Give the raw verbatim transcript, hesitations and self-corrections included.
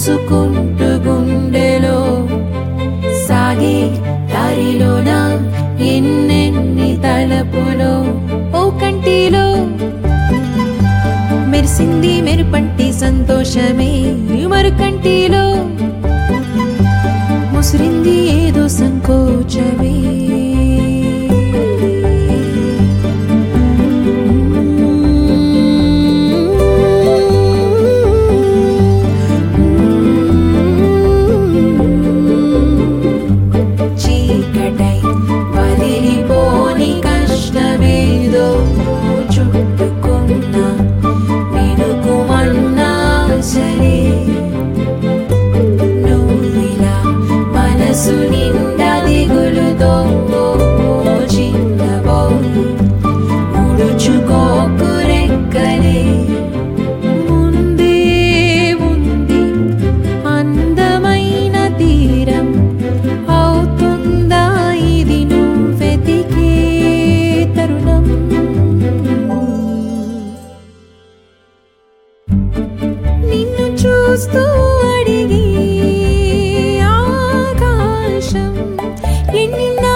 మూసుకుంటూ గుండెలో సాగే దారిలోన ఎన్నెన్ని తలపులో ఓ కంటిలో మెరిసింది మెరుపంటి సంతోషమే మరు కంటిలో ముసిరింది ఏదో సంకోచమే చీకటై వదిలిపోని కష్టమేదో చుట్టుకున్నా వెనుకుమన్నా సరే నువ్విలా మనసు నిండా దిగులుతో చిన్నబోయి ముడుచుకోకు రెక్కలే ముందే ఉంది అందమైన తీరం అవుతుందా ఇది నువ్వెతికే తరుణం నిన్ను చూస్తూ అడిగి ఆకాశం ఎన్ని